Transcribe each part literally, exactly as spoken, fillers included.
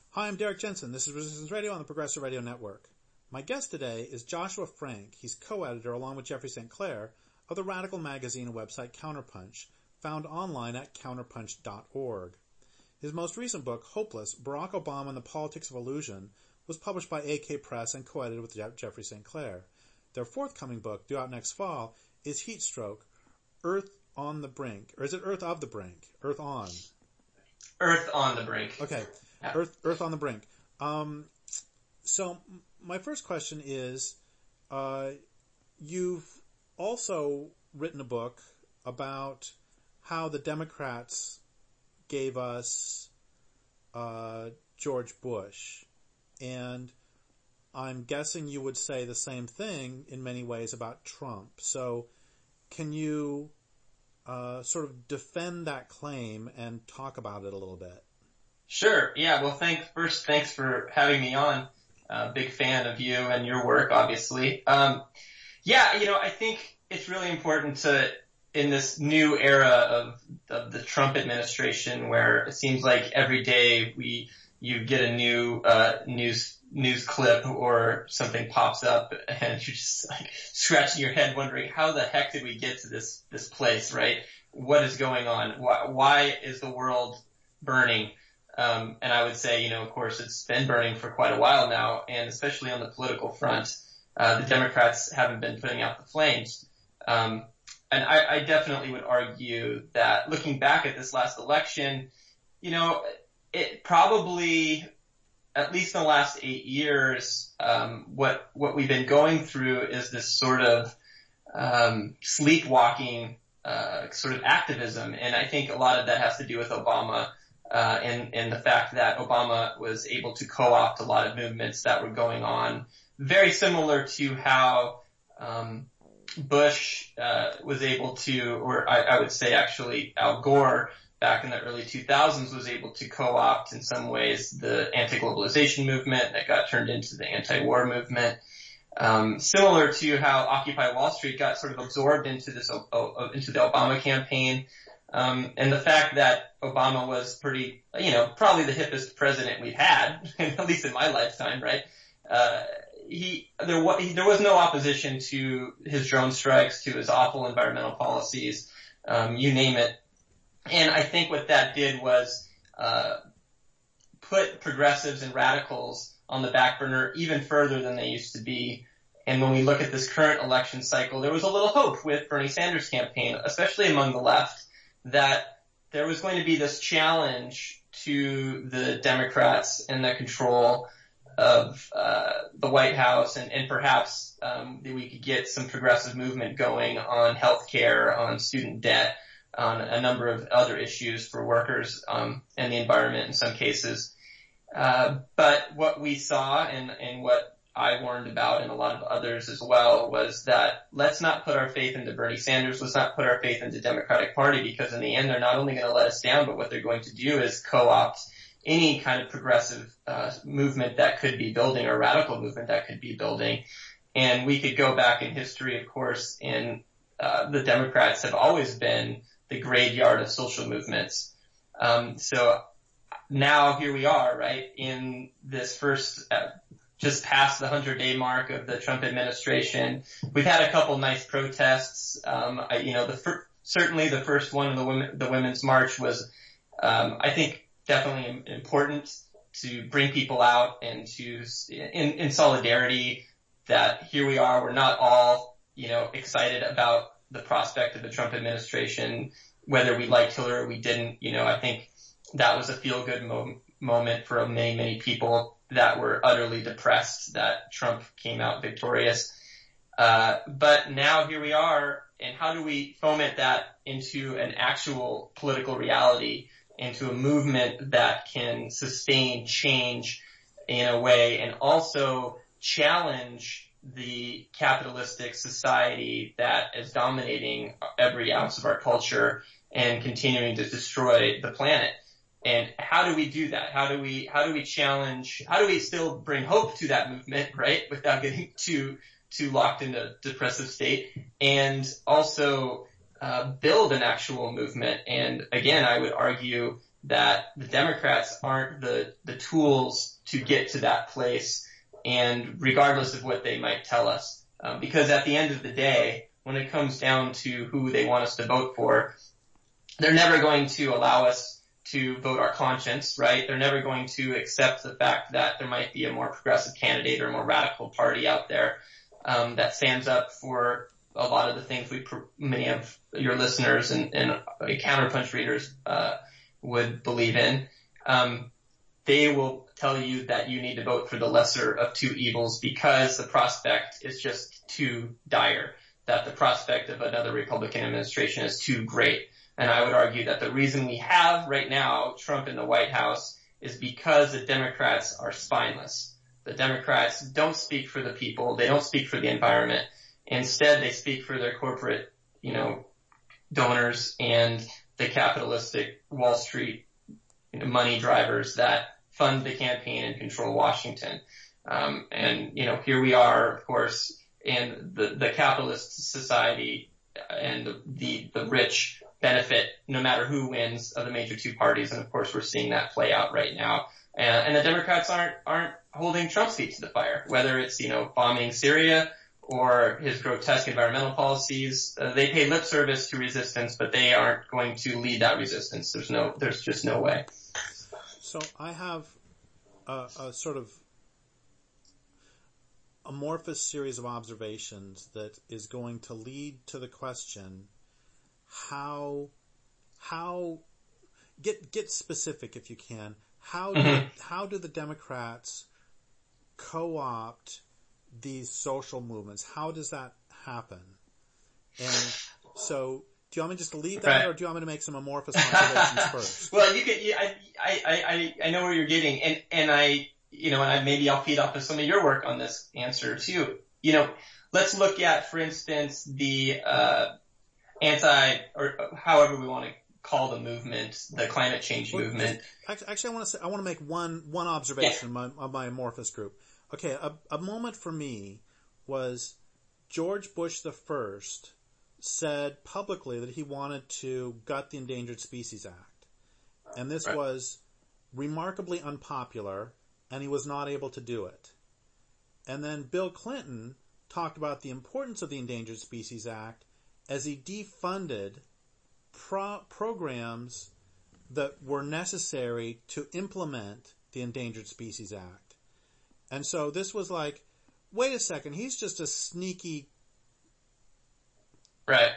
Hi, I'm Derek Jensen. This is Resistance Radio on the Progressive Radio Network. My guest today is Joshua Frank. He's co-editor, along with Jeffrey Saint Clair, of the radical magazine and website Counterpunch, found online at counterpunch dot org. His most recent book, Hopeless, Barack Obama and the Politics of Illusion, was published by A K Press and co-edited with Je- Jeffrey Saint Clair. Their forthcoming book, due out next fall, is Heatstroke, Earth on the Brink. Or is it Earth of the Brink? Earth on. Earth on the Brink. Okay. Yeah. Earth, Earth on the Brink. Um, so my first question is, uh, you've also written a book about how the Democrats gave us uh, George Bush, and I'm guessing you would say the same thing in many ways about Trump. So can you uh, sort of defend that claim and talk about it a little bit? Sure. Yeah. Well, thanks. First, thanks for having me on. Uh, big fan of you and your work, obviously. Um, yeah, you know, I think it's really important to, in this new era of, of the Trump administration, where it seems like every day we, you get a new, uh, news, news clip or something pops up and you're just like scratching your head wondering how the heck did we get to this, this place, right? What is going on? Why, why is the world burning? Um, and I would say, you know, of course, it's been burning for quite a while now, and especially on the political front, uh, the Democrats haven't been putting out the flames. Um, and I, I definitely would argue that looking back at this last election, you know, it probably, at least in the last eight years, um, what, what we've been going through is this sort of, um, sleepwalking, uh, sort of activism. And I think a lot of that has to do with Obama. Uh, and, and the fact that Obama was able to co-opt a lot of movements that were going on, very similar to how, um, Bush, uh, was able to, or I, I would say actually Al Gore back in the early two thousands was able to co-opt in some ways the anti-globalization movement that got turned into the anti-war movement. Um, similar to how Occupy Wall Street got sort of absorbed into this, uh, into the Obama campaign. Um, and the fact that Obama was pretty, you know, probably the hippest president we've had, at least in my lifetime, right? Uh, he, there was, he, there was no opposition to his drone strikes, to his awful environmental policies, um, you name it. And I think what that did was, uh, put progressives and radicals on the back burner even further than they used to be. And when we look at this current election cycle, there was a little hope with Bernie Sanders' campaign, especially among the left, that there was going to be this challenge to the Democrats and the control of uh the White House, and, and perhaps um that we could get some progressive movement going on healthcare, on student debt, on a number of other issues for workers um and the environment in some cases. Uh but what we saw, and, and what I warned about, and a lot of others as well, was that let's not put our faith into Bernie Sanders, let's not put our faith into the Democratic Party, because in the end they're not only going to let us down, but what they're going to do is co-opt any kind of progressive uh movement that could be building, or radical movement that could be building. And we could go back in history, of course, and uh the Democrats have always been the graveyard of social movements. Um so now here we are, right, in this first uh, just past the hundred-day mark of the Trump administration. We've had a couple nice protests. Um, I, you know, the fir- certainly the first one, the women, the Women's March, was, um, I think, definitely important to bring people out and to, in, in solidarity, that here we are. We're not all, you know, excited about the prospect of the Trump administration, whether we liked Hillary or we didn't. You know, I think that was a feel-good mo- moment for many, many people that were utterly depressed that Trump came out victorious. Uh, but now here we are, and how do we foment that into an actual political reality, into a movement that can sustain change in a way, and also challenge the capitalistic society that is dominating every ounce of our culture and continuing to destroy the planet? And how do we do that? How do we, how do we challenge, how do we still bring hope to that movement, right? Without getting too, too locked in a depressive state, and also, uh, build an actual movement. And again, I would argue that the Democrats aren't the, the tools to get to that place, and regardless of what they might tell us. Um, because at the end of the day, when it comes down to who they want us to vote for, they're never going to allow us to vote our conscience, right? They're never going to accept the fact that there might be a more progressive candidate or a more radical party out there um, that stands up for a lot of the things we, many of your listeners and, and Counterpunch readers uh, would believe in. Um, they will tell you that you need to vote for the lesser of two evils because the prospect is just too dire, that the prospect of another Republican administration is too great. And I would argue that the reason we have right now Trump in the White House is because the Democrats are spineless. The Democrats don't speak for the people. They don't speak for the environment. Instead, they speak for their corporate, you know, donors and the capitalistic Wall Street you know, money drivers that fund the campaign and control Washington. Um, and, you know, here we are, of course, in the, the capitalist society and the, the, the rich benefit no matter who wins of the major two parties. And of course, we're seeing that play out right now. Uh, and the Democrats aren't, aren't holding Trump's feet to the fire, whether it's, you know, bombing Syria or his grotesque environmental policies. Uh, they pay lip service to resistance, but they aren't going to lead that resistance. There's no, there's just no way. So I have a, a sort of amorphous series of observations that is going to lead to the question, how, how, get, get specific if you can. How do, mm-hmm. how do the Democrats co-opt these social movements? How does that happen? And so, do you want me just to leave that, right. or do you want me to make some amorphous observations first? Well, you can. I, I, I, I know where you're getting, and and I, you know, and I, maybe I'll feed off of some of your work on this answer too. You know, let's look at, for instance, the uh, anti, or however we want to call the movement, the climate change well, movement. Actually, actually, I want to say, I want to make one one observation yeah. of, my, of my amorphous group. Okay, a, a moment for me was George Bush the First said publicly that he wanted to gut the Endangered Species Act. And this right. was remarkably unpopular, and he was not able to do it. And then Bill Clinton talked about the importance of the Endangered Species Act as he defunded pro- programs that were necessary to implement the Endangered Species Act. And so this was like, wait a second, he's just a sneaky... Right.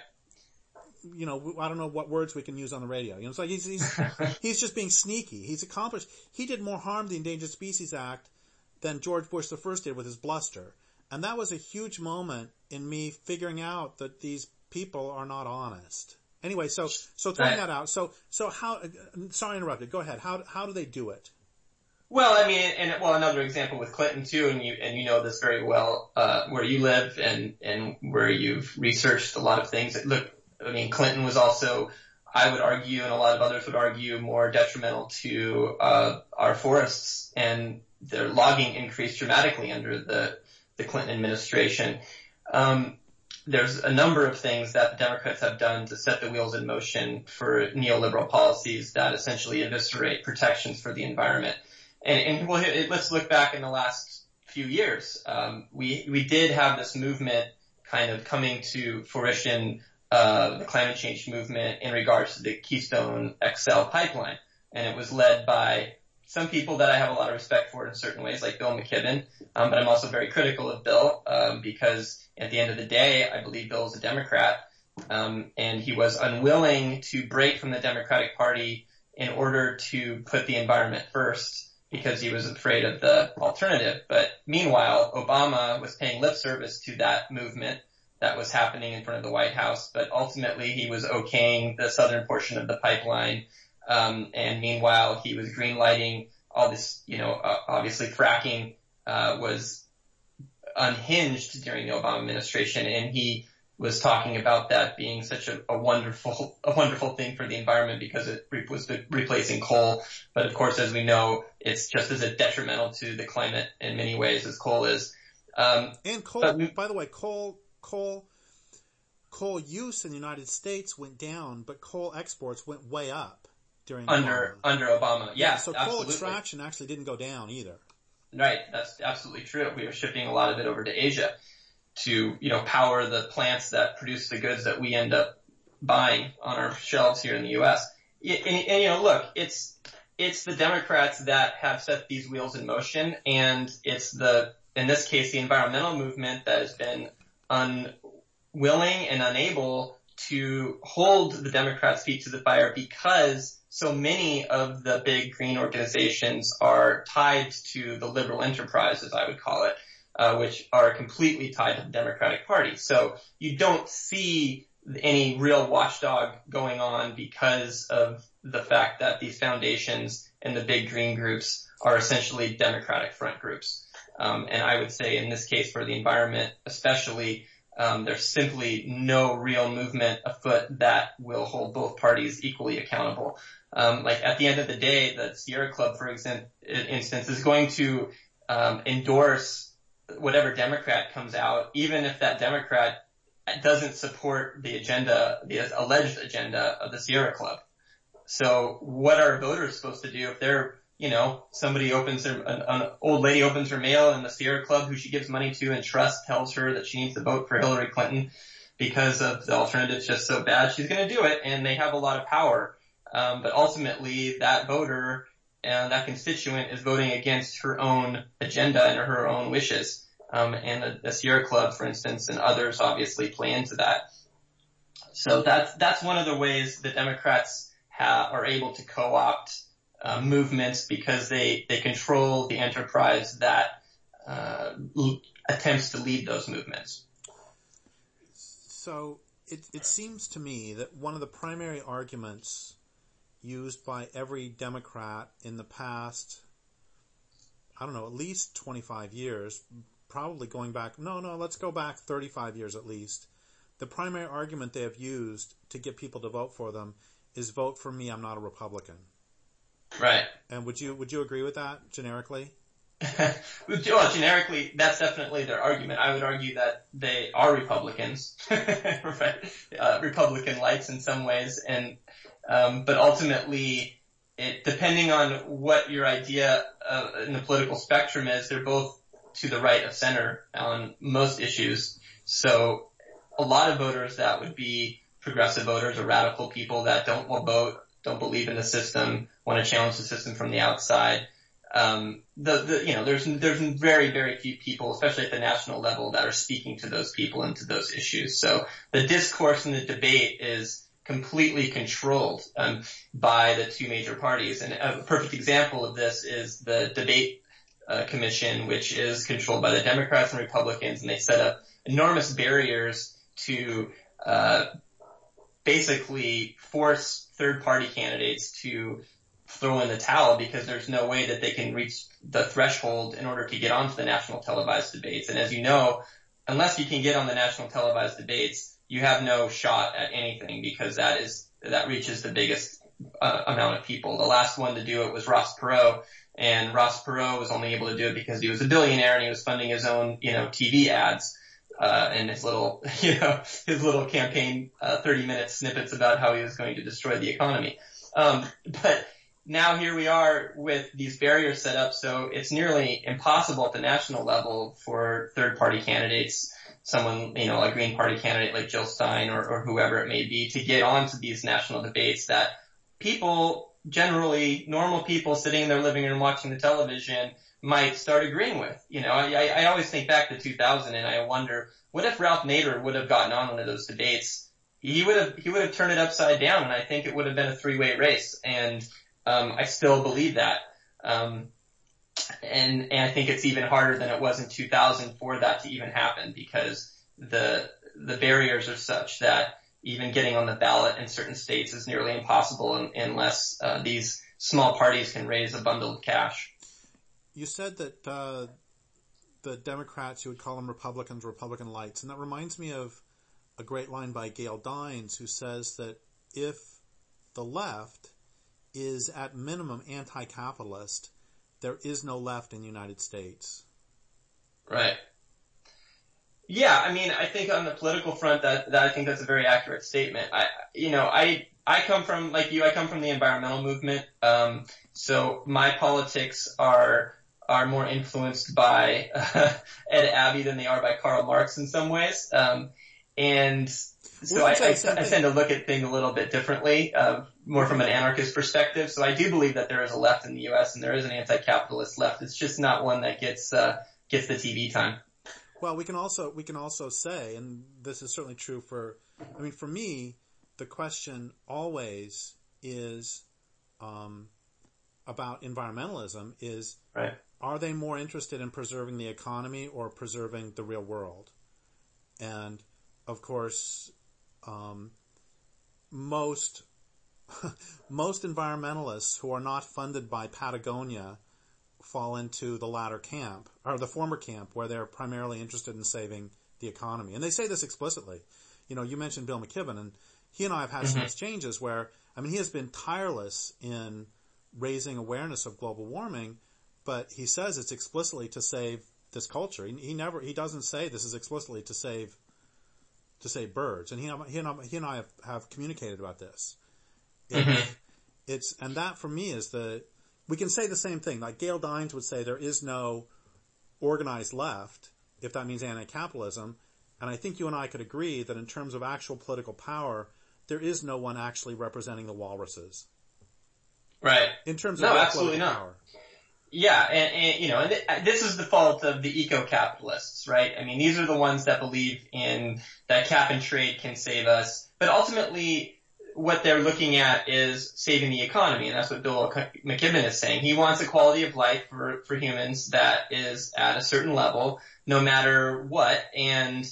You know, I don't know what words we can use on the radio. You know, it's like he's he's, he's just being sneaky. He's accomplished. He did more harm to the Endangered Species Act than George Bush the First did with his bluster. And that was a huge moment in me figuring out that these people are not honest. Anyway, so so throwing right. that out. So so how? Sorry, I interrupted. Go ahead. How how do they do it? Well, I mean, and well, another example with Clinton too, and you and you know this very well, uh, where you live and and where you've researched a lot of things. Look, I mean, Clinton was also, I would argue, and a lot of others would argue, more detrimental to uh, our forests, and their logging increased dramatically under the the Clinton administration. Um, there's a number of things that the Democrats have done to set the wheels in motion for neoliberal policies that essentially eviscerate protections for the environment. And, and well, let's look back in the last few years. Um, we we did have this movement kind of coming to fruition, uh, the climate change movement in regards to the Keystone X L pipeline, and it was led by some people that I have a lot of respect for in certain ways, like Bill McKibben. Um, but I'm also very critical of Bill um, because at the end of the day, I believe Bill is a Democrat, um, and he was unwilling to break from the Democratic Party in order to put the environment first, because he was afraid of the alternative. But meanwhile, Obama was paying lip service to that movement that was happening in front of the White House, but ultimately he was okaying the southern portion of the pipeline. Um, and meanwhile, he was greenlighting all this, you know, uh, obviously fracking, uh, was unhinged during the Obama administration. And he was talking about that being such a, a wonderful, a wonderful thing for the environment because it re- was replacing coal. But of course, as we know, it's just as detrimental to the climate in many ways as coal is. Um, and coal, but, by the way, coal, coal, coal use in the United States went down, but coal exports went way up. during under Obama. under Obama. Yeah, yeah so absolutely. coal extraction actually didn't go down either. Right, that's absolutely true. We were shipping a lot of it over to Asia to, you know, power the plants that produce the goods that we end up buying on our shelves here in the U S. And, and, and you know, look, it's it's the Democrats that have set these wheels in motion, and it's the, in this case, the environmental movement that has been unwilling and unable to hold the Democrats' feet to the fire because so many of the big green organizations are tied to the liberal enterprise, as I would call it, uh, which are completely tied to the Democratic Party. So you don't see any real watchdog going on because of the fact that these foundations and the big green groups are essentially Democratic front groups. Um, and I would say in this case for the environment especially, um, there's simply no real movement afoot that will hold both parties equally accountable. Um, like at the end of the day, the Sierra Club, for example, instance, is going to um, endorse whatever Democrat comes out, even if that Democrat doesn't support the agenda, the alleged agenda of the Sierra Club. So what are voters supposed to do if they're, you know, somebody opens their, an, an old lady opens her mail and the Sierra Club, who she gives money to and trust, tells her that she needs to vote for Hillary Clinton because of the alternative's just so bad, she's going to do it, and they have a lot of power. Um, but ultimately, that voter and that constituent is voting against her own agenda and her own wishes. Um, and the, the Sierra Club, for instance, and others obviously play into that. So that's that's one of the ways the Democrats ha- are able to co-opt uh, movements because they they control the enterprise that uh, l- attempts to lead those movements. So it it seems to me that one of the primary arguments used by every Democrat in the past, I don't know, at least twenty-five years, probably going back, no, no, let's go back thirty-five years at least. The primary argument they have used to get people to vote for them is vote for me, I'm not a Republican. Right. And would you would you agree with that generically? Well, generically, that's definitely their argument. I would argue that they are Republicans, right? Uh, Republican lights in some ways, and um, but ultimately, it depending on what your idea uh, in the political spectrum is, they're both to the right of center on most issues. So, a lot of voters that would be progressive voters or radical people that don't will vote, don't believe in the system, want to challenge the system from the outside. Um, the, the, you know, there's, there's very, very few people, especially at the national level, that are speaking to those people and to those issues. So the discourse and the debate is completely controlled, um, by the two major parties. And a perfect example of this is the debate, uh, commission, which is controlled by the Democrats and Republicans, and they set up enormous barriers to, uh, basically force third party candidates to throw in the towel because there's no way that they can reach the threshold in order to get onto the national televised debates. And as you know, unless you can get on the national televised debates, you have no shot at anything because that is, that reaches the biggest uh, amount of people. The last one to do it was Ross Perot, and Ross Perot was only able to do it because he was a billionaire and he was funding his own, you know, T V ads. Uh, and his little, you know, his little campaign, uh, thirty minute snippets about how he was going to destroy the economy. Um, but now here we are with these barriers set up, so it's nearly impossible at the national level for third party candidates, someone, you know, a Green Party candidate like Jill Stein or, or whoever it may be, to get onto these national debates that people, generally normal people sitting in their living room watching the television, might start agreeing with. You know, I, I always think back to two thousand and I wonder, what if Ralph Nader would have gotten on one of those debates? He would have, he would have turned it upside down, and I think it would have been a three-way race. And, um, I still believe that. Um, and, and I think it's even harder than it was in two thousand for that to even happen because the, the barriers are such that even getting on the ballot in certain states is nearly impossible un, unless, uh, these small parties can raise a bundle of cash. You said that uh, the Democrats, you would call them Republicans, Republican lights, and that reminds me of a great line by Gail Dines, who says that if the left is at minimum anti-capitalist, there is no left in the United States. Right. Yeah, I mean, I think on the political front that, that I think that's a very accurate statement. I, you know, I, I come from, like you, I come from the environmental movement. Um, so my politics are, are more influenced by uh, Ed Abbey than they are by Karl Marx in some ways. Um, and so well, I, I, I tend to look at things a little bit differently, uh, more from an anarchist perspective. So I do believe that there is a left in the U S and there is an anti-capitalist left. It's just not one that gets, uh, gets the T V time. Well, we can also, we can also say, and this is certainly true for, I mean, for me, the question always is, um, about environmentalism is, right. Are they more interested in preserving the economy or preserving the real world? And of course, um, most, most environmentalists who are not funded by Patagonia fall into the latter camp, or the former camp, where they're primarily interested in saving the economy. And they say this explicitly. You know, you mentioned Bill McKibben, and he and I have had mm-hmm. some exchanges where, I mean, he has been tireless in raising awareness of global warming, but he says it's explicitly to save this culture. He, he never, he doesn't say this is explicitly to save, to save birds. And he, he and I, he and I have, have communicated about this. It, mm-hmm. It's, and that for me is the, we can say the same thing. Like Gail Dines would say there is no organized left, if that means anti-capitalism. And I think you and I could agree that in terms of actual political power, there is no one actually representing the walruses. Right. In terms no, of absolutely political not. power. Yeah, and, and you know, and th- this is the fault of the eco-capitalists, right? I mean, these are the ones that believe in that cap and trade can save us, but ultimately what they're looking at is saving the economy, and that's what Bill McKibben is saying. He wants a quality of life for, for humans that is at a certain level, no matter what, and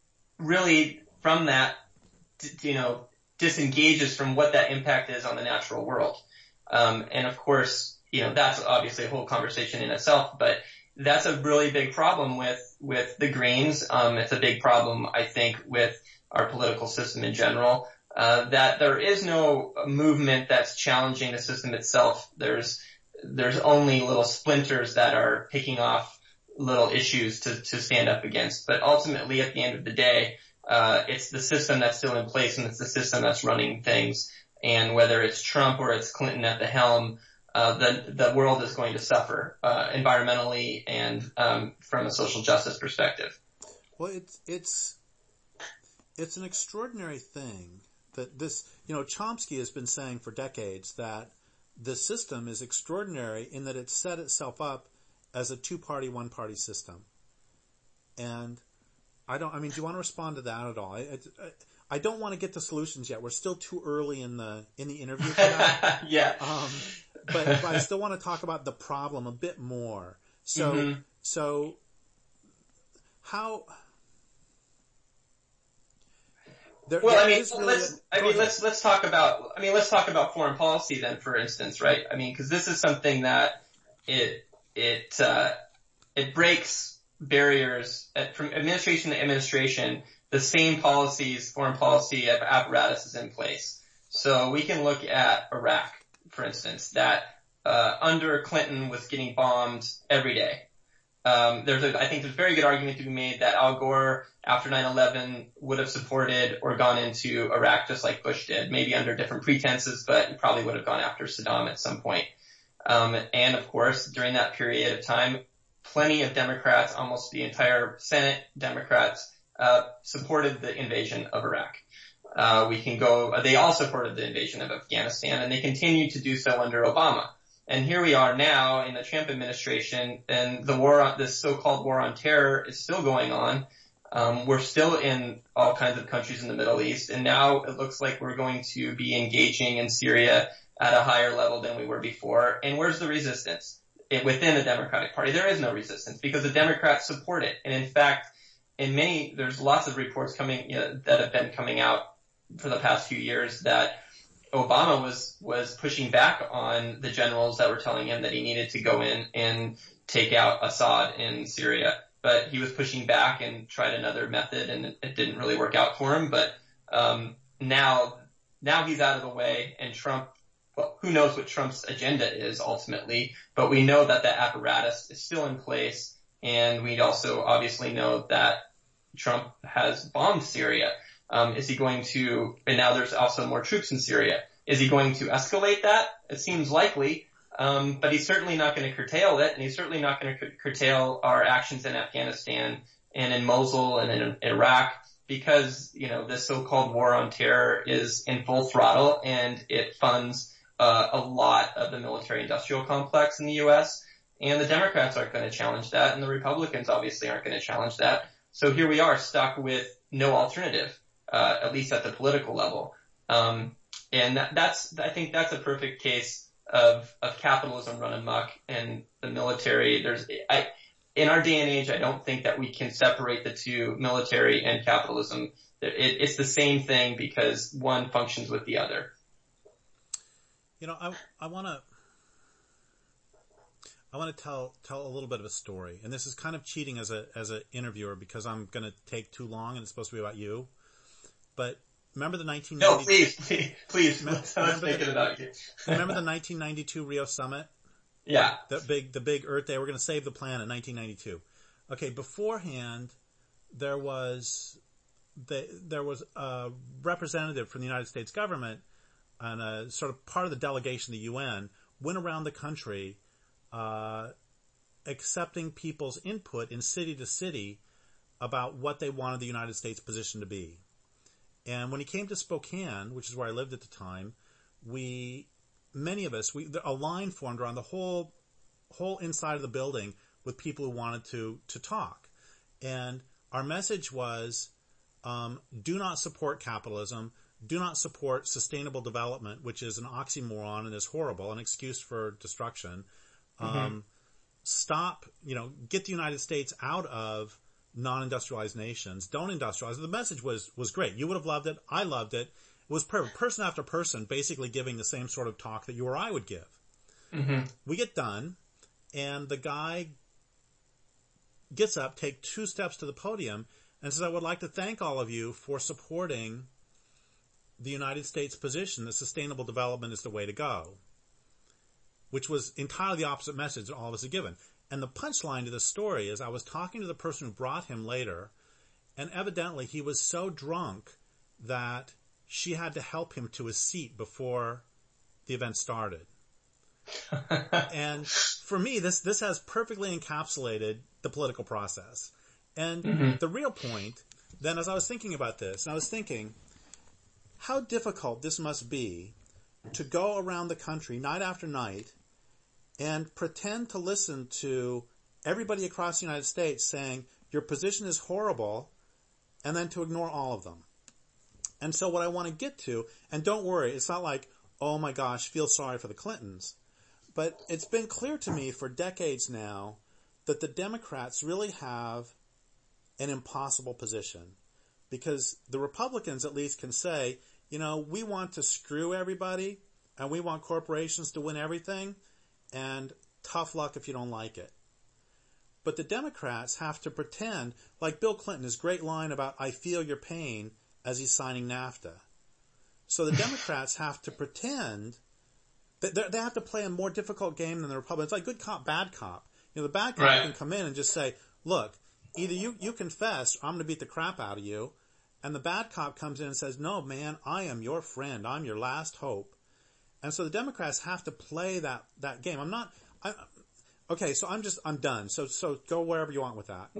really from that, you know, disengages from what that impact is on the natural world. Um, and of course, you know, that's obviously a whole conversation in itself, but that's a really big problem with, with the Greens. Um, it's a big problem, I think, with our political system in general. Uh, that there is no movement that's challenging the system itself. There's, there's only little splinters that are picking off little issues to, to stand up against. But ultimately, at the end of the day, uh, it's the system that's still in place and it's the system that's running things. And whether it's Trump or it's Clinton at the helm, uh, the, the world is going to suffer, uh, environmentally and, um, from a social justice perspective. Well, it's, it's, it's an extraordinary thing. That this, you know, Chomsky has been saying for decades that the system is extraordinary in that it set itself up as a two-party, one-party system. And I don't, I mean, do you want to respond to that at all? I, I, I don't want to get to solutions yet. We're still too early in the, in the interview for that. yeah. Um, but, but I still want to talk about the problem a bit more. So, mm-hmm. so how... There, well, there I mean, really let's, a, I mean, let's, let's talk about, I mean, let's talk about foreign policy then, for instance, right? I mean, cause this is something that it, it, uh, it breaks barriers at, from administration to administration. The same policies, foreign policy apparatus is in place. So we can look at Iraq, for instance, that, uh, under Clinton was getting bombed every day. Um, there's a, I think there's a very good argument to be made that Al Gore, after nine eleven, would have supported or gone into Iraq just like Bush did, maybe under different pretenses, but he probably would have gone after Saddam at some point. Um, and of course, during that period of time, plenty of Democrats, almost the entire Senate Democrats, uh, supported the invasion of Iraq. Uh, we can go, they all supported the invasion of Afghanistan, and they continued to do so under Obama. And here we are now in the Trump administration, and the war on, this so-called war on terror is still going on. Um, we're still in all kinds of countries in the Middle East, and now it looks like we're going to be engaging in Syria at a higher level than we were before. And where's the resistance? It, within the Democratic Party, there is no resistance because the Democrats support it. And in fact, in many, there's lots of reports coming, you know, that have been coming out for the past few years that Obama was, was pushing back on the generals that were telling him that he needed to go in and take out Assad in Syria. But he was pushing back and tried another method, and it, it didn't really work out for him. But um, now, now he's out of the way, and Trump, well, who knows what Trump's agenda is ultimately, but we know that that apparatus is still in place, and we also obviously know that Trump has bombed Syria? Um, is he going to, and now there's also more troops in Syria. Is he going to escalate that? It seems likely. Um, but he's certainly not going to curtail it, and he's certainly not going to cu- curtail our actions in Afghanistan and in Mosul and in Iraq, because, you know, this so-called war on terror is in full throttle, and it funds uh, a lot of the military-industrial complex in the U S, and the Democrats aren't going to challenge that, and the Republicans obviously aren't going to challenge that. So here we are stuck with no alternative, uh, at least at the political level. Um, and that, that's, I think that's a perfect case of, of capitalism run amok and the military. There's, I, in our day and age, I don't think that we can separate the two, military and capitalism. It, it's the same thing because one functions with the other. You know, I, I want to, I want to tell, tell a little bit of a story, and this is kind of cheating as a, as an interviewer because I'm going to take too long and it's supposed to be about you. But remember the nineteen ninety? No, please, please, please. Let's not make it about you. Remember the nineteen ninety-two Rio Summit? Yeah. The big, the big Earth Day. We're going to save the planet. nineteen ninety-two. Okay. Beforehand, there was the, there was a representative from the United States government and a sort of part of the delegation of the U N went around the country, uh, accepting people's input in city to city about what they wanted the United States position to be. And when he came to Spokane, which is where I lived at the time, we, many of us, we, a line formed around the whole, whole inside of the building with people who wanted to, to talk. And our message was, um, do not support capitalism. Do not support sustainable development, which is an oxymoron and is horrible, an excuse for destruction. Mm-hmm. Um, stop, you know, get the United States out of non-industrialized nations. Don't industrialize. The message was, was great. You would have loved it. I loved it. It was perfect. Person after person basically giving the same sort of talk that you or I would give. Mm-hmm. We get done, and the guy gets up, take two steps to the podium, and says, I would like to thank all of you for supporting the United States position that sustainable development is the way to go, which was entirely the opposite message that all of us had given. And the punchline to the story is I was talking to the person who brought him later, and evidently he was so drunk that she had to help him to his seat before the event started. And for me, this, this has perfectly encapsulated the political process. And mm-hmm. the real point, then, as I was thinking about this, and I was thinking how difficult this must be to go around the country night after night and pretend to listen to everybody across the United States saying your position is horrible, and then to ignore all of them. And so what I want to get to, and don't worry, it's not like, oh my gosh, feel sorry for the Clintons, but it's been clear to me for decades now that the Democrats really have an impossible position, because the Republicans at least can say, you know, we want to screw everybody, and we want corporations to win everything, and tough luck if you don't like it. But the Democrats have to pretend, like Bill Clinton, his great line about, I feel your pain, as he's signing NAFTA. So the Democrats have to pretend, that they have to play a more difficult game than the Republicans. It's like good cop, bad cop. You know, the bad cop right. can come in and just say, look, either you, you confess, or I'm going to beat the crap out of you. And the bad cop comes in and says, no, man, I am your friend. I'm your last hope. And so the Democrats have to play that, that game. I'm not, I, okay, so I'm just, I'm done. So, so go wherever you want with that.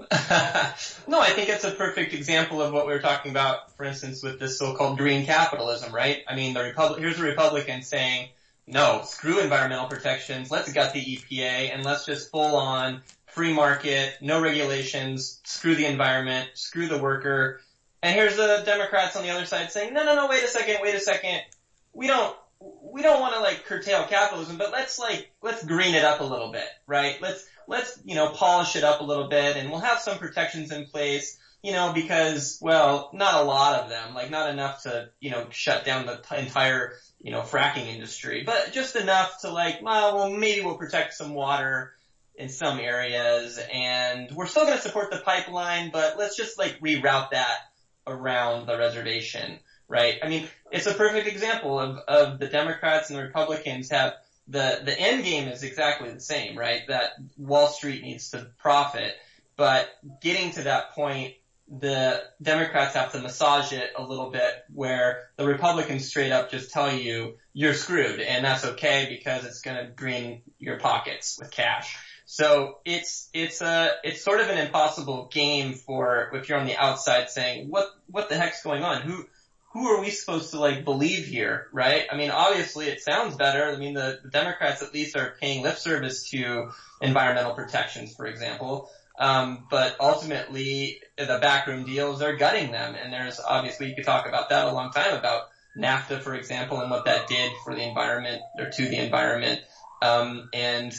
No, I think it's a perfect example of what we were talking about, for instance, with this so-called green capitalism, right? I mean, the Repub- here's a Republican saying, no, screw environmental protections. Let's gut the E P A and let's just full on free market, no regulations, screw the environment, screw the worker. And here's the Democrats on the other side saying, no, no, no, wait a second, wait a second. We don't, we don't want to like curtail capitalism, but let's like, let's green it up a little bit, right? Let's, let's, you know, polish it up a little bit, and we'll have some protections in place, you know, because, well, not a lot of them, like not enough to, you know, shut down the t- entire, you know, fracking industry, but just enough to like, well, well, maybe we'll protect some water in some areas, and we're still going to support the pipeline, but let's just like reroute that around the reservation, right? I mean, it's a perfect example of, of the Democrats and the Republicans have the, the end game is exactly the same, right? That Wall Street needs to profit, but getting to that point the Democrats have to massage it a little bit, where the Republicans straight up just tell you you're screwed, and that's okay because it's going to green your pockets with cash. So it's it's a it's sort of an impossible game for if you're on the outside saying what what the heck's going on? Who who are we supposed to like believe here, right? I mean, obviously it sounds better. I mean, the, the Democrats at least are paying lip service to environmental protections, for example. Um, but ultimately the backroom deals are gutting them. And there's obviously, you could talk about that a long time about NAFTA, for example, and what that did for the environment or to the environment. Um, and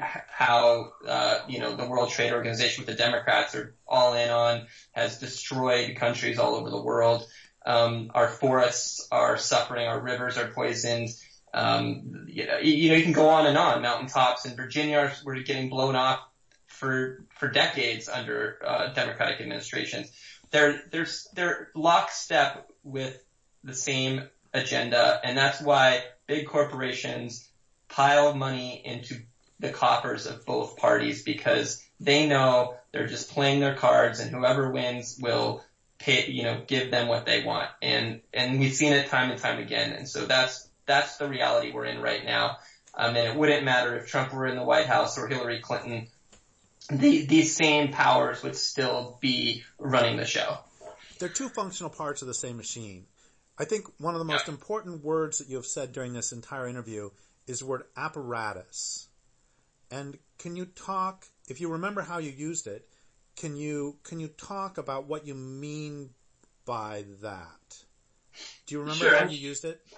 how, uh, you know, the World Trade Organization, with the Democrats are all in on, has destroyed countries all over the world. Um, our forests are suffering, our rivers are poisoned. Um, you know, you know, you can go on and on. Mountaintops in Virginia are, were getting blown off for, for decades under, uh, Democratic administrations. They're, they're, they're lockstep with the same agenda, and that's why big corporations pile money into the coffers of both parties, because they know they're just playing their cards, and whoever wins will pay, you know, give them what they want. And, and we've seen it time and time again. And so that's, that's the reality we're in right now. Um, and it wouldn't matter if Trump were in the White House or Hillary Clinton. The, these same powers would still be running the show. They're two functional parts of the same machine. I think one of the most yeah. important words that you have said during this entire interview is the word apparatus. And can you talk, if you remember how you used it, can you can you talk about what you mean by that? Do you remember sure. how you used it?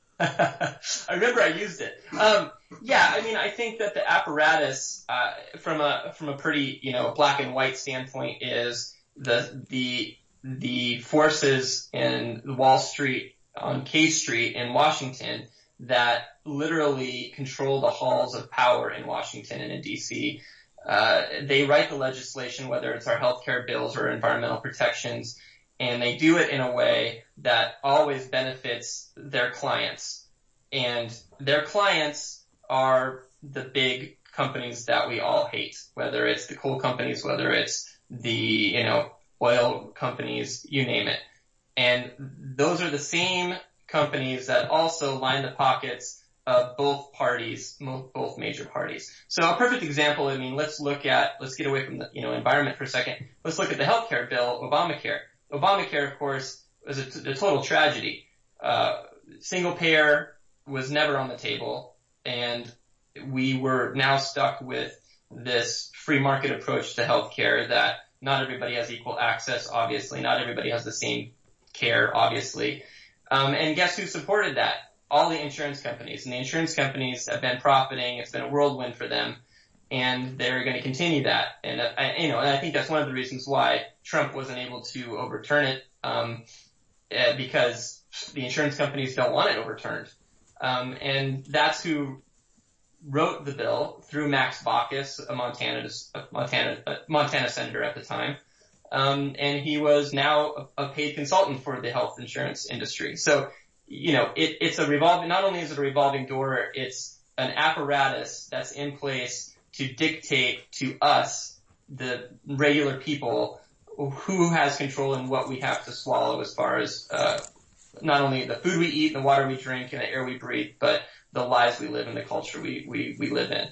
I remember I used it. Um, yeah, I mean, I think that the apparatus, uh, from a from a pretty, you know, black and white standpoint, is the the the forces in Wall Street, on K Street in Washington, that literally control the halls of power in Washington and in D C. Uh, they write the legislation, whether it's our healthcare bills or environmental protections, and they do it in a way that always benefits their clients. And their clients are the big companies that we all hate, whether it's the coal companies, whether it's the, you know, oil companies, you name it. And those are the same companies that also line the pockets of both parties, both major parties. So a perfect example, I mean, let's look at, let's get away from the, you know, environment for a second. Let's look at the healthcare bill, Obamacare. Obamacare, of course, was a, t- a total tragedy. Uh, single payer was never on the table, and we were now stuck with this free market approach to healthcare that not everybody has equal access, obviously. Not everybody has the same care, obviously. Um, and guess who supported that? All the insurance companies. And the insurance companies have been profiting. It's been a whirlwind for them. And they're going to continue that. And, uh, I, you know, and I think that's one of the reasons why Trump wasn't able to overturn it, um, uh, because the insurance companies don't want it overturned. Um, and that's who wrote the bill through Max Baucus, a Montana, a Montana, a Montana senator at the time. Um, and he was now a, a paid consultant for the health insurance industry. So, you know, it, it's a revolving, not only is it a revolving door, it's an apparatus that's in place to dictate to us, the regular people, who has control and what we have to swallow as far as, uh, not only the food we eat, the water we drink, and the air we breathe, but the lives we live and the culture we, we, we live in.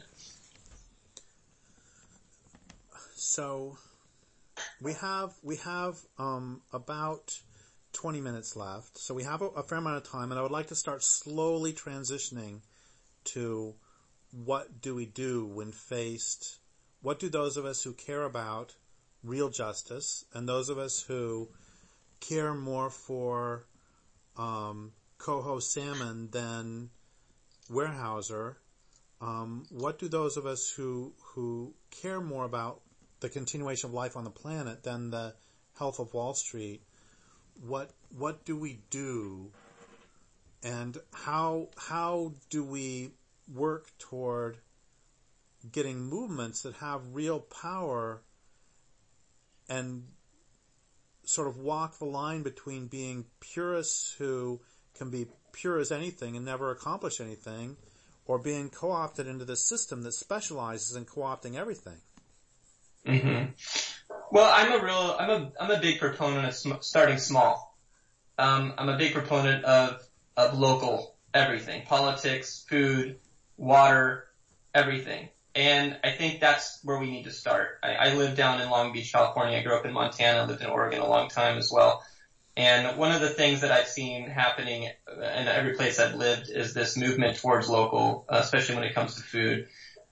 So, we have, we have, um, about twenty minutes left. So we have a, a fair amount of time, and I would like to start slowly transitioning to what do we do when faced, what do those of us who care about real justice and those of us who care more for um, Coho salmon than Weyerhaeuser, um, what do those of us who who care more about the continuation of life on the planet than the health of Wall Street, what what do we do, and how how do we work toward getting movements that have real power and sort of walk the line between being purists who can be pure as anything and never accomplish anything, or being co-opted into this system that specializes in co-opting everything? Mm-hmm. Well, I'm a real, I'm a, I'm a big proponent of sm- starting small. Um, I'm a big proponent of, of local everything, politics, food, water, everything. And I think that's where we need to start. I, I live down in Long Beach, California. I grew up in Montana, lived in Oregon a long time as well. And one of the things that I've seen happening in every place I've lived is this movement towards local, especially when it comes to food.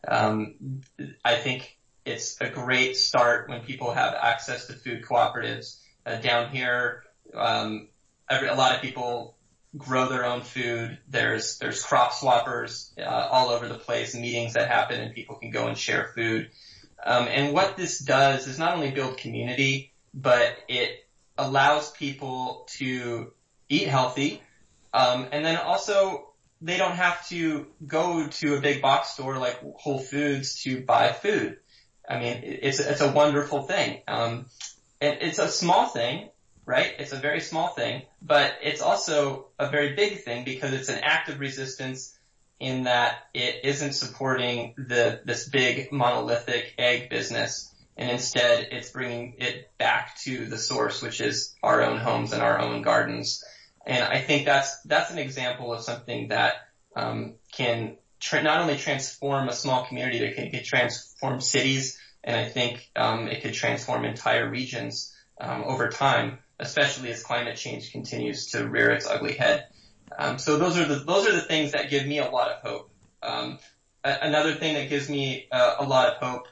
Um, I think it's a great start when people have access to food cooperatives. Uh, down here, um, every, a lot of people grow their own food. There's, there's crop swappers, uh, all over the place, meetings that happen and people can go and share food. Um, and what this does is not only build community, but it allows people to eat healthy, um, and then also they don't have to go to a big box store like Whole Foods to buy food. I mean, it's it's a wonderful thing. Um, and it's a small thing, right? It's a very small thing, but it's also a very big thing because it's an act of resistance in that it isn't supporting the this big monolithic egg business. And instead, it's bringing it back to the source, which is our own homes and our own gardens. And I think that's that's an example of something that um, can tra- not only transform a small community, but can, can transform cities. And I think um, it could transform entire regions um, over time, especially as climate change continues to rear its ugly head. Um, so those are the those are the things that give me a lot of hope. Um, a- another thing that gives me uh, a lot of hope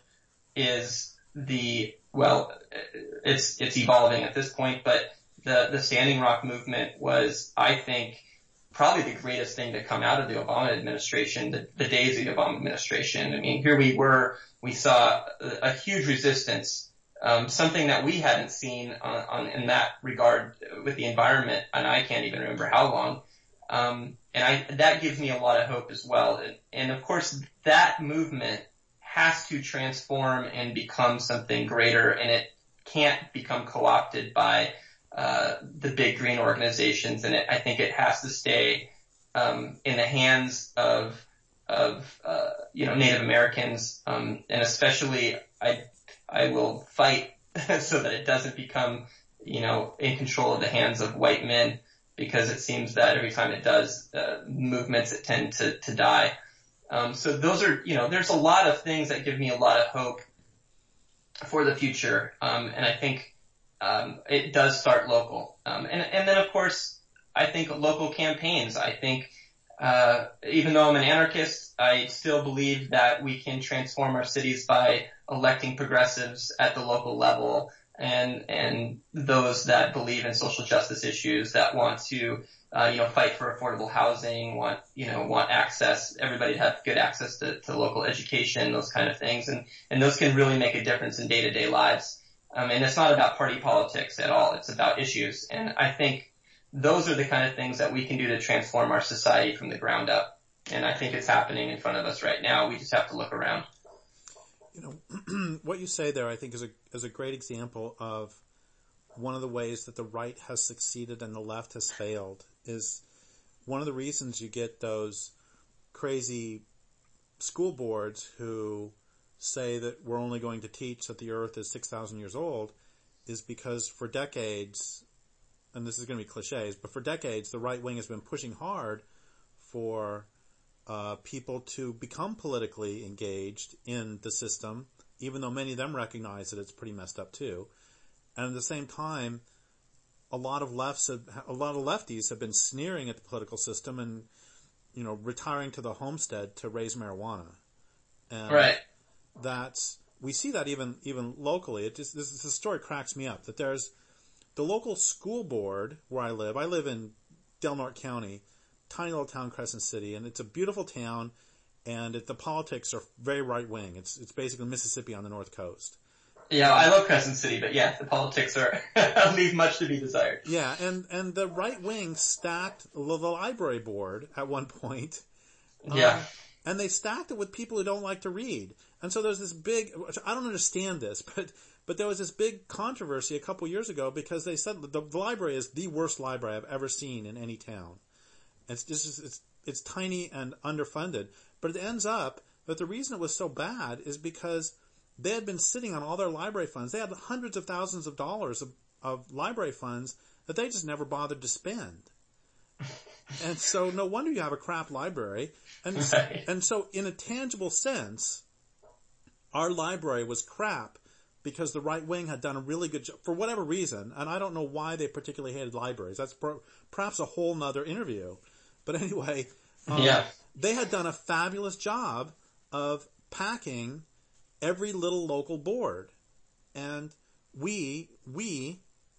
is the, well, it's, it's evolving at this point, but the, the Standing Rock movement was, I think, probably the greatest thing to come out of the Obama administration, the, the days of the Obama administration. I mean, here we were, we saw a, a huge resistance, um, something that we hadn't seen on, on, in that regard with the environment, and I can't even remember how long. Um, and I, that gives me a lot of hope as well. And, and of course, that movement has to transform and become something greater, and it can't become co-opted by uh the big green organizations. And it, I think it has to stay um in the hands of of uh you know Native Americans, um and especially I I will fight so that it doesn't become you know in control of the hands of white men, because it seems that every time it does, uh, movements that tend to to die. Um, so those are, you know, there's a lot of things that give me a lot of hope for the future. Um, and I think, um, it does start local. Um, and, and then of course, I think local campaigns. I think, uh, even though I'm an anarchist, I still believe that we can transform our cities by electing progressives at the local level, and, and those that believe in social justice issues, that want to Uh, you know, fight for affordable housing, want, you know, want access, everybody to have good access to, to local education, those kind of things. And, and those can really make a difference in day-to-day lives. Um, and it's not about party politics at all. It's about issues. And I think those are the kind of things that we can do to transform our society from the ground up. And I think it's happening in front of us right now. We just have to look around. You know, what you say there, I think, is a, is a great example of one of the ways that the right has succeeded and the left has failed. Is one of the reasons you get those crazy school boards who say that we're only going to teach that the earth is six thousand years old is because for decades, and this is going to be cliches, but for decades the right wing has been pushing hard for uh, people to become politically engaged in the system, even though many of them recognize that it's pretty messed up too. And at the same time, a lot of lefts, have, a lot of lefties have been sneering at the political system and, you know, retiring to the homestead to raise marijuana. And right. That's, we see that even, even locally. It just, this, this story cracks me up that there's the local school board where I live. I live in Del Norte County, tiny little town, Crescent City, and it's a beautiful town, and it, the politics are very right wing. It's, it's basically Mississippi on the North Coast. Yeah, I love Crescent City, but yeah, the politics are leave much to be desired. Yeah, and, and the right wing stacked the library board at one point. Yeah. Um, and they stacked it with people who don't like to read. And so there's this big, I don't understand this, but, but there was this big controversy a couple years ago because they said the, the library is the worst library I've ever seen in any town. It's just, it's, it's tiny and underfunded. But it ends up that the reason it was so bad is because they had been sitting on all their library funds. They had hundreds of thousands of dollars of, of library funds that they just never bothered to spend. And so no wonder you have a crap library. And, Right. and so in a tangible sense, our library was crap because the right wing had done a really good job for whatever reason. And I don't know why they particularly hated libraries. That's per, perhaps a whole nother interview. But anyway, um, Yeah. they had done a fabulous job of packing every little local board. And we, we,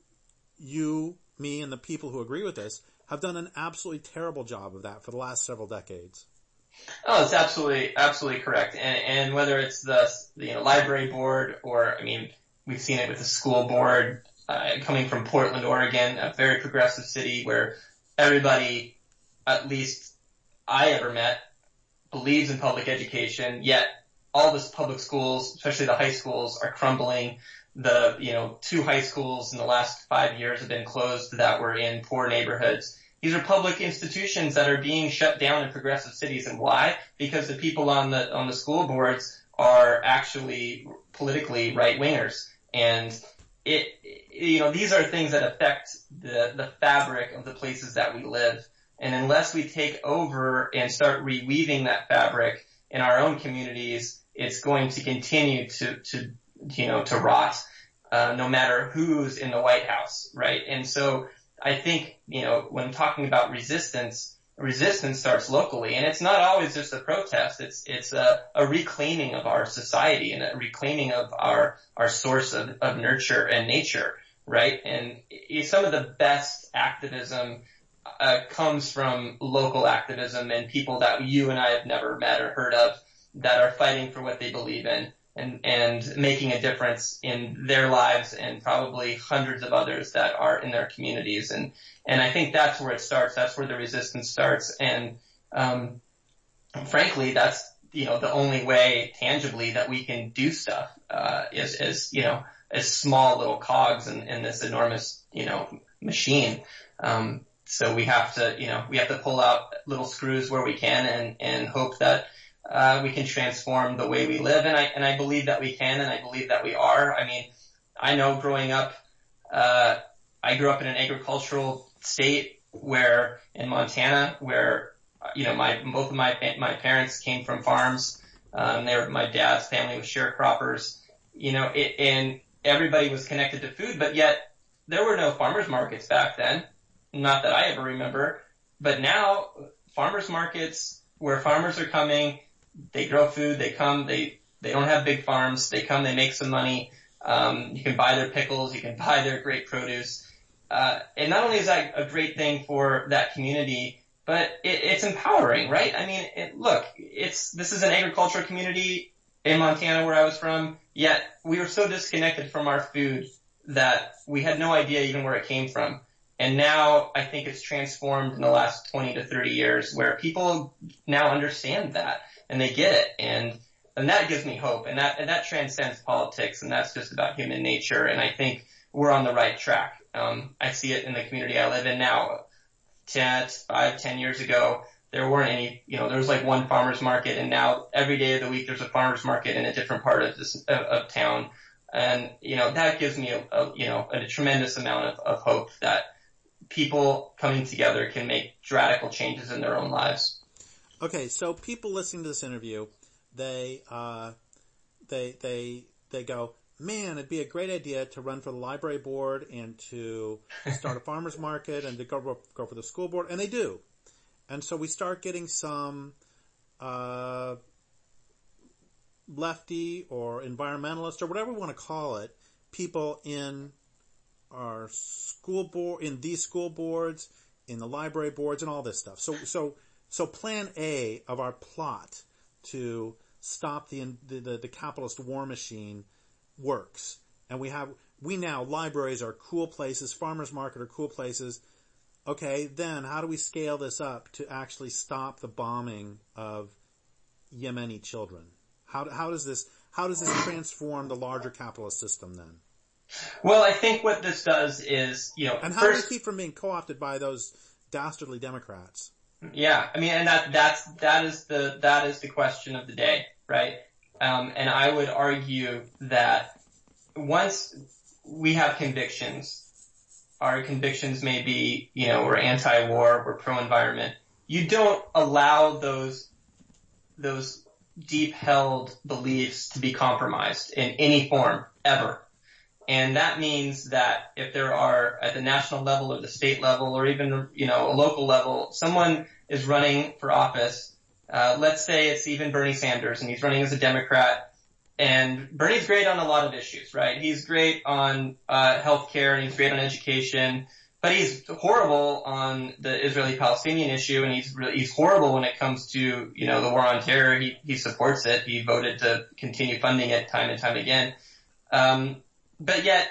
you, me, and the people who agree with this have done an absolutely terrible job of that for the last several decades. Oh, it's absolutely, absolutely correct. And, and whether it's the, the you know, library board or, I mean, we've seen it with the school board, uh, coming from Portland, Oregon, a very progressive city where everybody, at least I ever met, believes in public education, yet all the public schools, especially the high schools, are crumbling. The, you know, two high schools in the last five years have been closed that were in poor neighborhoods. These are public institutions that are being shut down in progressive cities. And why? Because the people on the, on the school boards are actually politically right-wingers. And it, you know, these are things that affect the, the fabric of the places that we live. And unless we take over and start reweaving that fabric in our own communities, it's going to continue to, to, you know, to rot, uh, no matter who's in the White House, right? And so I think, you know, when talking about resistance, resistance starts locally, and it's not always just a protest. It's, it's a, a reclaiming of our society and a reclaiming of our, our source of, of nurture and nature, right? And some of the best activism uh, comes from local activism and people that you and I have never met or heard of that are fighting for what they believe in and, and making a difference in their lives and probably hundreds of others that are in their communities. And, and I think that's where it starts. That's where the resistance starts. And, um, frankly, that's, you know, the only way tangibly that we can do stuff, uh, is, is, you know, as small little cogs in, in this enormous, you know, machine. Um, so we have to, you know, we have to pull out little screws where we can and, and hope that, Uh, we can transform the way we live, and I and I believe that we can, and I believe that we are. I mean, I know growing up, uh, I grew up in an agricultural state where, in Montana, where, you know, my both of my my parents came from farms. Um, they were my dad's family was sharecroppers. You know, it, and everybody was connected to food, but yet there were no farmers markets back then. Not that I ever remember, but now farmers markets where farmers are coming. They grow food, they come, they, they don't have big farms, they come, they make some money, um, you can buy their pickles, you can buy their great produce, uh, and not only is that a great thing for that community, but it, it's empowering, right? I mean, it, look, it's, this is an agricultural community in Montana where I was from, yet we were so disconnected from our food that we had no idea even where it came from. And now I think it's transformed in the last twenty to thirty years where people now understand that. And they get it, and and that gives me hope, and that and that transcends politics, and that's just about human nature. And I think we're on the right track. Um, I see it in the community I live in now. Ten, five, ten years ago, there weren't any. You know, there was like one farmers market, and now every day of the week there's a farmers market in a different part of this of, of town. And you know that gives me a, a you know a tremendous amount of, of hope that people coming together can make radical changes in their own lives. Okay, so people listening to this interview, they, uh, they, they, they go, man, it'd be a great idea to run for the library board and to start a farmer's market and to go, go for the school board, and they do. And so we start getting some, uh, lefty or environmentalist or whatever we want to call it, people in our school board, in these school boards, in the library boards and all this stuff. So, so, So plan A of our plot to stop the, the, the capitalist war machine works. And we have, we now, libraries are cool places, farmers market are cool places. Okay, then how do we scale this up to actually stop the bombing of Yemeni children? How, how does this, how does this transform the larger capitalist system then? Well, I think what this does is, you know, and how first, do we keep from being co-opted by those dastardly Democrats? Yeah, I mean, and that that's that is the that is the question of the day, right? Um, and I would argue that once we have convictions, our convictions may be, you know, we're anti-war, we're pro-environment. You don't allow those, those deep-held beliefs to be compromised in any form, ever. And that means that if there are, at the national level or the state level or even, you know, a local level, someone is running for office, uh, let's say it's even Bernie Sanders and he's running as a Democrat, and Bernie's great on a lot of issues, right? He's great on, uh, healthcare and he's great on education, but he's horrible on the Israeli-Palestinian issue, and he's really, he's horrible when it comes to, you know, the war on terror. He, he supports it. He voted to continue funding it time and time again. Um, but yet,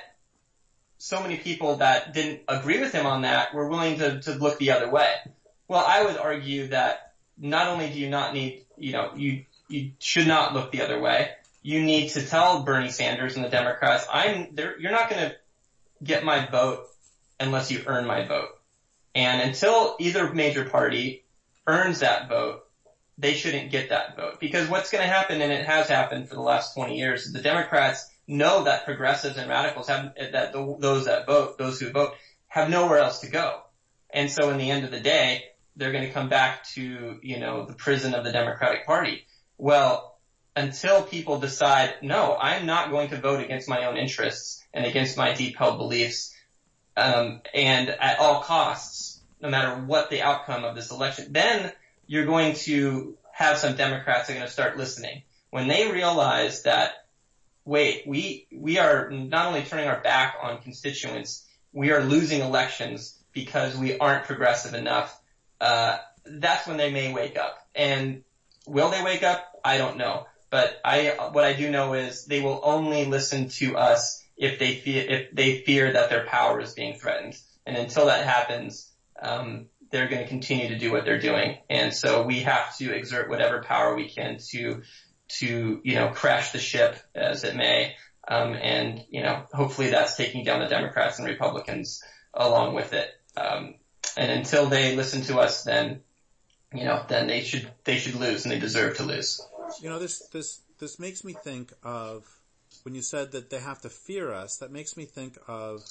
so many people that didn't agree with him on that were willing to, to look the other way. Well, I would argue that not only do you not need, you know, you, you should not look the other way. You need to tell Bernie Sanders and the Democrats, I'm, you're not going to get my vote unless you earn my vote. And until either major party earns that vote, they shouldn't get that vote. Because what's going to happen, and it has happened for the last twenty years, is the Democrats know that progressives and radicals have, that the, those that vote, those who vote, have nowhere else to go. And so in the end of the day, they're going to come back to, you know, the prison of the Democratic Party. Well, until people decide, no, I'm not going to vote against my own interests and against my deep-held beliefs, um, and at all costs, no matter what the outcome of this election, then you're going to have some Democrats that are going to start listening. When they realize that, wait, we, we are not only turning our back on constituents, we are losing elections because we aren't progressive enough, uh, that's when they may wake up. And will they wake up? I don't know. But I, what I do know is they will only listen to us if they fear, if they fear that their power is being threatened. And until that happens, um, they're going to continue to do what they're doing. And so we have to exert whatever power we can to, to, you know, crash the ship as it may. Um, and, you know, hopefully that's taking down the Democrats and Republicans along with it. Um, and until they listen to us, then, you know, then they should, they should lose, and they deserve to lose. You know, this, this, this makes me think of, when you said that they have to fear us, that makes me think of,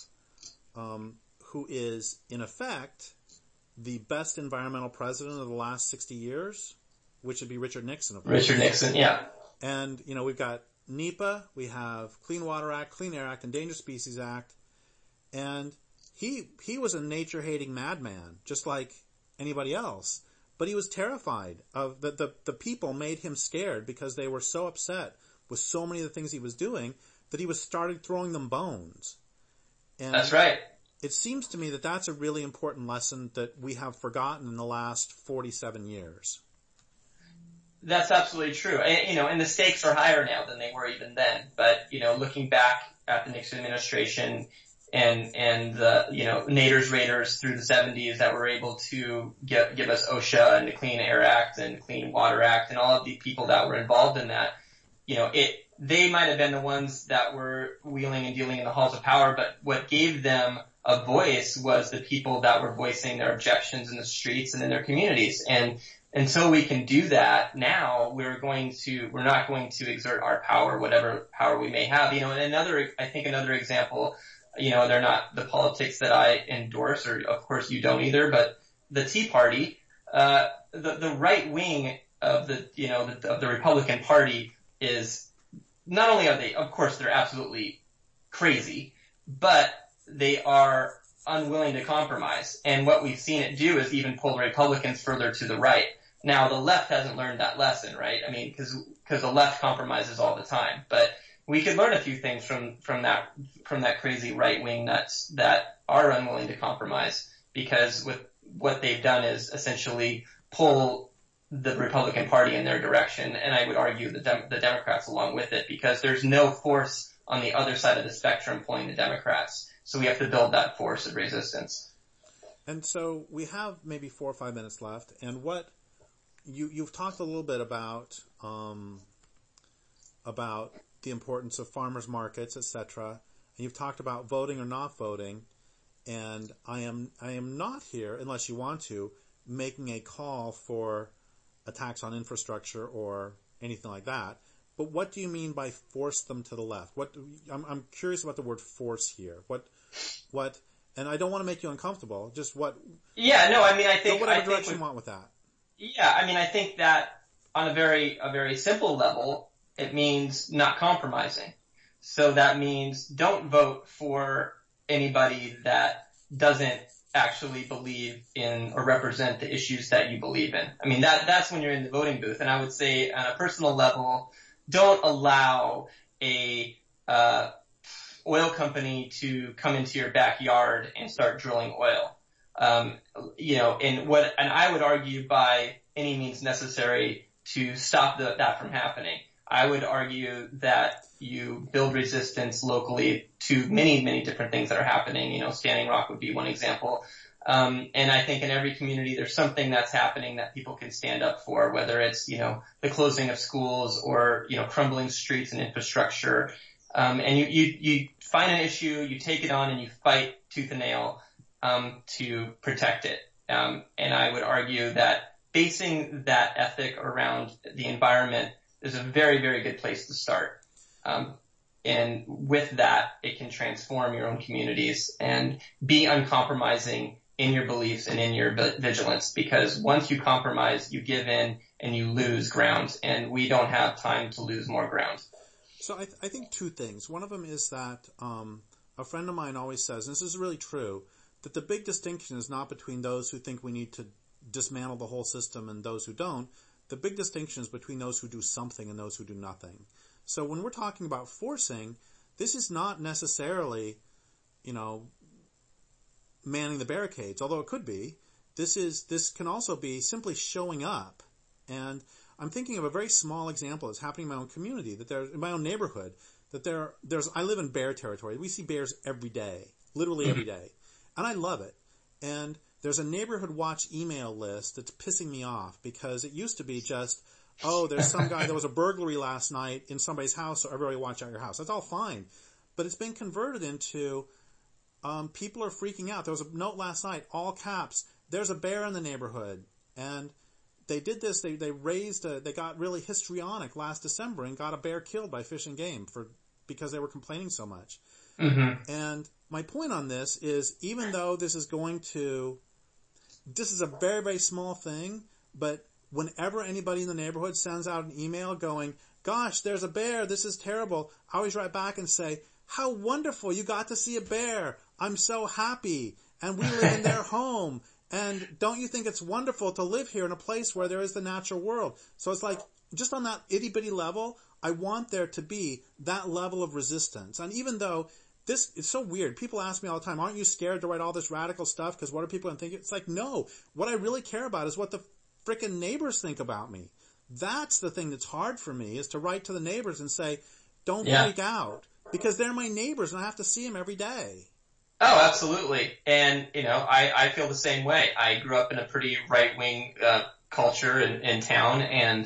um, who is, in effect, the best environmental president of the last sixty years, which would be Richard Nixon. Of course. Richard Nixon, yeah. And, you know, we've got NEPA, we have Clean Water Act, Clean Air Act, Endangered Species Act, and he, he was a nature-hating madman, just like anybody else. But he was terrified of the, the, the people made him scared because they were so upset with so many of the things he was doing that he was started throwing them bones. And that's right. It seems to me that that's a really important lesson that we have forgotten in the last forty-seven years. That's absolutely true. And, you know, and the stakes are higher now than they were even then. But, you know, looking back at the Nixon administration, and, and the, you know, Nader's Raiders through the seventies that were able to give, give us OSHA and the Clean Air Act and Clean Water Act and all of the people that were involved in that, you know, it, they might have been the ones that were wheeling and dealing in the halls of power, but what gave them a voice was the people that were voicing their objections in the streets and in their communities. And until we can do that now, we're going to, we're not going to exert our power, whatever power we may have. You know, and another, I think another example, you know, they're not the politics that I endorse, or of course you don't either, but the Tea Party, uh, the, the right wing of the, you know, the, of the Republican Party is, not only are they, of course they're absolutely crazy, but they are unwilling to compromise. And what we've seen it do is even pull the Republicans further to the right. Now the left hasn't learned that lesson, right? I mean, cause, cause the left compromises all the time, but we could learn a few things from, from that, from that crazy right wing nuts that are unwilling to compromise, because with what they've done is essentially pull the Republican Party in their direction. And I would argue the, Dem- the Democrats along with it, because there's no force on the other side of the spectrum pulling the Democrats. So we have to build that force of resistance. And so we have maybe four or five minutes left. And what you, you've talked a little bit about, um, about the importance of farmers markets, et cetera. And you've talked about voting or not voting. And I am, I am not here, unless you want to, making a call for a tax on infrastructure or anything like that. but what do you mean by force them to the left? What I'm, I'm curious about the word force here. What, what, and I don't want to make you uncomfortable. Just what? Yeah, no, I mean, I think go whatever I direction think you want with that. Yeah, I mean, I think that on a very a very simple level, it means not compromising. So that means don't vote for anybody that doesn't actually believe in or represent the issues that you believe in. I mean, that that's when you're in the voting booth. And I would say on a personal level, don't allow a uh, oil company to come into your backyard and start drilling oil. Um, you know, and what, and I would argue by any means necessary to stop the, that from happening. I would argue that you build resistance locally to many, many different things that are happening. You know, Standing Rock would be one example. Um, and I think in every community there's something that's happening that people can stand up for, whether it's, you know, the closing of schools or, you know, crumbling streets and infrastructure. Um, and you, you, you find an issue, you take it on and you fight tooth and nail, um, to protect it. Um, and I would argue that basing that ethic around the environment is a very, very good place to start. Um, and with that, it can transform your own communities and be uncompromising in your beliefs and in your vigilance, because once you compromise, you give in and you lose ground, and we don't have time to lose more ground. So I, th- I think two things. One of them is that um, a friend of mine always says, and this is really true, that the big distinction is not between those who think we need to dismantle the whole system and those who don't. The big distinction is between those who do something and those who do nothing. So when we're talking about forcing, this is not necessarily, you know, manning the barricades, although it could be. This is, this can also be simply showing up. And I'm thinking of a very small example that's happening in my own community, that there, in my own neighborhood, that there, there's, I live in bear territory. We see bears every day, literally every day. And I love it. And there's a neighborhood watch email list that's pissing me off, because it used to be just, oh, there's some guy, there was a burglary last night in somebody's house, so everybody watch out your house. That's all fine. But it's been converted into, um, people are freaking out. There was a note last night, all caps, there's a bear in the neighborhood. And they did this, they, they raised a, they got really histrionic last December and got a bear killed by Fish and Game for, because they were complaining so much. Mm-hmm. And my point on this is, even though this is going to, this is a very, very small thing, but whenever anybody in the neighborhood sends out an email going, gosh, there's a bear, this is terrible, I always write back and say, how wonderful, you got to see a bear, I'm so happy, and we live in their home, and don't you think it's wonderful to live here in a place where there is the natural world? So it's like, just on that itty bitty level, I want there to be that level of resistance. And even though this, it's so weird. People ask me all the time, aren't you scared to write all this radical stuff? Because what are people going to think? It's like, no. What I really care about is what the frickin' neighbors think about me. That's the thing that's hard for me, is to write to the neighbors and say, don't yeah. freak out. Because they're my neighbors and I have to see them every day. Oh, absolutely. And, you know, I, I feel the same way. I grew up in a pretty right-wing uh, culture in, in town, and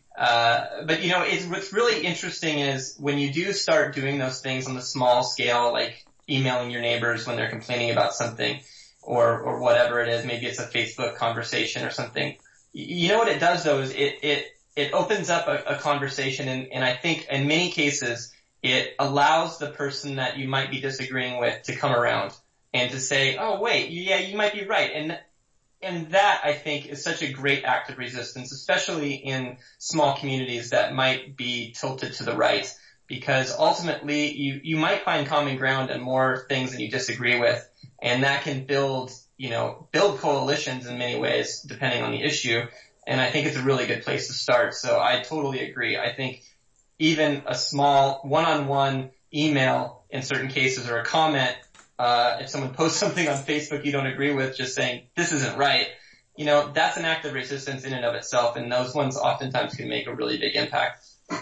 Uh, but you know, it's, what's really interesting is when you do start doing those things on the small scale, like emailing your neighbors when they're complaining about something, or, or whatever it is, maybe it's a Facebook conversation or something. You know what it does though is it, it, it opens up a, a conversation, and, and I think in many cases it allows the person that you might be disagreeing with to come around and to say, oh wait, yeah, you might be right. And And that, I think, is such a great act of resistance, especially in small communities that might be tilted to the right, because ultimately you, you might find common ground in more things that you disagree with, and that can build, you know, build coalitions in many ways, depending on the issue, and I think it's a really good place to start. So I totally agree. I think even a small one-on-one email in certain cases, or a comment, Uh, if someone posts something on Facebook you don't agree with, just saying, this isn't right, you know, that's an act of resistance in and of itself, and those ones oftentimes can make a really big impact.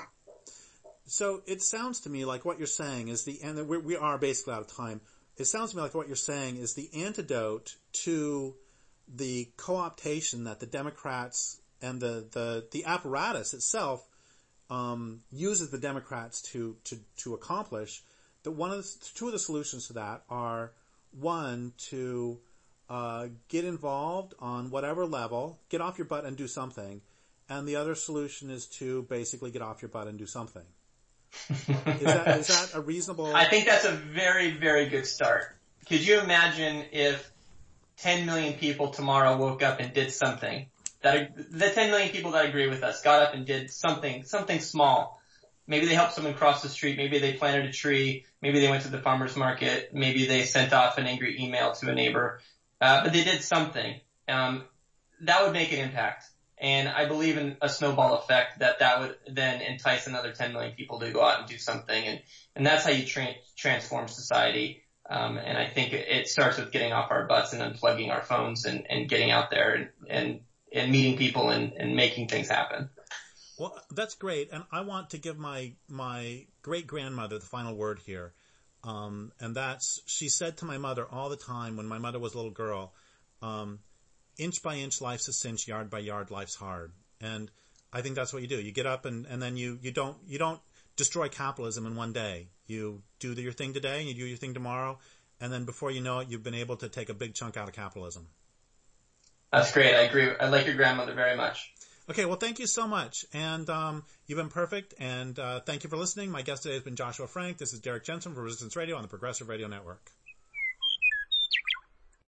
So it sounds to me like what you're saying is the, and we, we are basically out of time, it sounds to me like what you're saying is the antidote to the co-optation that the Democrats and the, the, the apparatus itself um, uses the Democrats to, to, to accomplish. That one of the, two of the solutions to that are, one, to uh, get involved on whatever level, get off your butt and do something, and the other solution is to basically get off your butt and do something. Is that, is that a reasonable... I think that's a very, very good start. Could you imagine if ten million people tomorrow woke up and did something? That the ten million people that agree with us got up and did something, something small. Maybe they helped someone cross the street. Maybe they planted a tree. Maybe they went to the farmer's market. Maybe they sent off an angry email to a neighbor. Uh, but they did something. Um, that would make an impact. And I believe in a snowball effect that that would then entice another ten million people to go out and do something. And, and that's how you tra- transform society. Um, and I think it, it starts with getting off our butts and unplugging our phones and, and getting out there and, and, and meeting people and, and making things happen. Well, that's great. And I want to give my, my great grandmother the final word here. Um, and that's, she said to my mother all the time when my mother was a little girl, um, inch by inch, life's a cinch, yard by yard, life's hard. And I think that's what you do. You get up and, and then you, you don't, you don't destroy capitalism in one day. You do your thing today and you do your thing tomorrow. And then before you know it, you've been able to take a big chunk out of capitalism. That's great. I agree. I like your grandmother very much. Okay. Well, thank you so much. And, um, you've been perfect. And, uh, thank you for listening. My guest today has been Joshua Frank. This is Derek Jensen for Resistance Radio on the Progressive Radio Network.